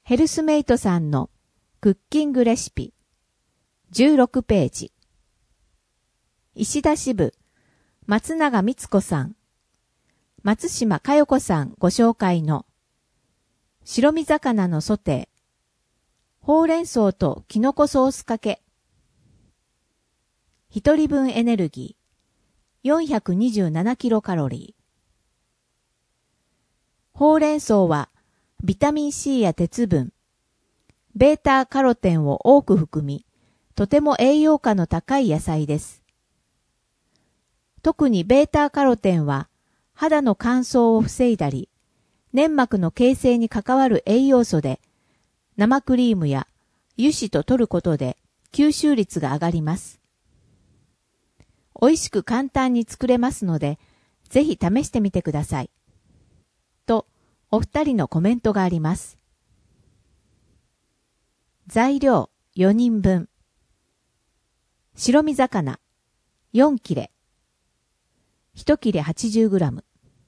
ヘルスメイトさんのクッキングレシピ16ページ。石田支部松永光子さん、松島佳代子さんご紹介の白身魚のソテー、ほうれん草ときのこソースかけ。一人分エネルギー427キロカロリー。ほうれん草はビタミン C や鉄分、ベータカロテンを多く含み、とても栄養価の高い野菜です。特にベータカロテンは肌の乾燥を防いだり、粘膜の形成に関わる栄養素で、生クリームや油脂と摂ることで吸収率が上がります。美味しく簡単に作れますので、ぜひ試してみてください。と、お二人のコメントがあります。材料4人分。白身魚4切れ。1切れ 80g。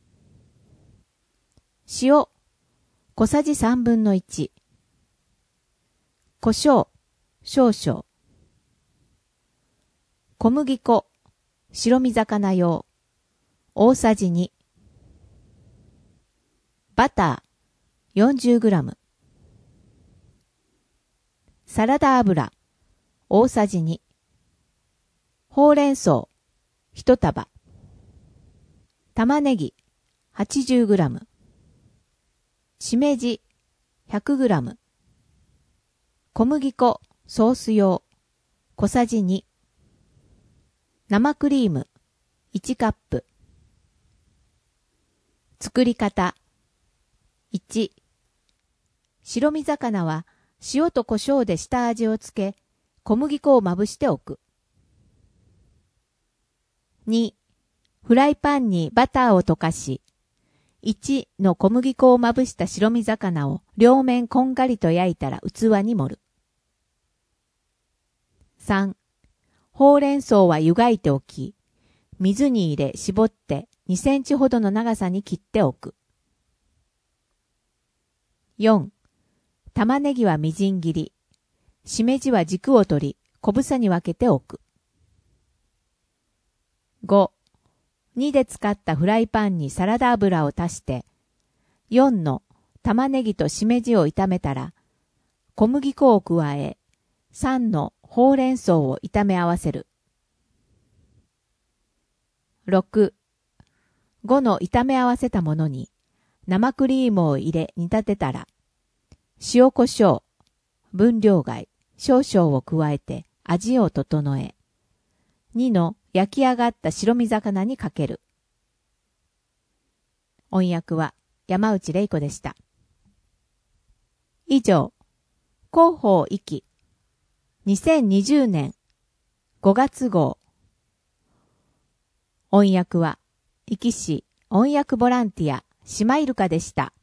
塩小さじ3分の1。胡椒少々。小麦粉白身魚用大さじ2。バター 40g。サラダ油大さじ2。ほうれん草1束。玉ねぎ 80g。しめじ 100g。小麦粉ソース用小さじ2。生クリーム1カップ。作り方1。白身魚は塩と胡椒で下味をつけ、小麦粉をまぶしておく。2. フライパンにバターを溶かし、1の小麦粉をまぶした白身魚を両面こんがりと焼いたら器に盛る。3. ほうれん草は湯がいておき、水に入れ絞って2センチほどの長さに切っておく。4. 玉ねぎはみじん切り、しめじは軸を取り、小房に分けておく。5. 2で使ったフライパンにサラダ油を足して、4の玉ねぎとしめじを炒めたら、小麦粉を加え、3のほうれん草を炒め合わせる。6. 5の炒め合わせたものに生クリームを入れ煮立てたら、塩コショウ、分量外、少々を加えて味を整え、2の焼き上がった白身魚にかける。音訳は山内玲子でした。以上、広報壱岐2020年5月号。音訳は壱岐市音訳ボランティアシマイルカでした。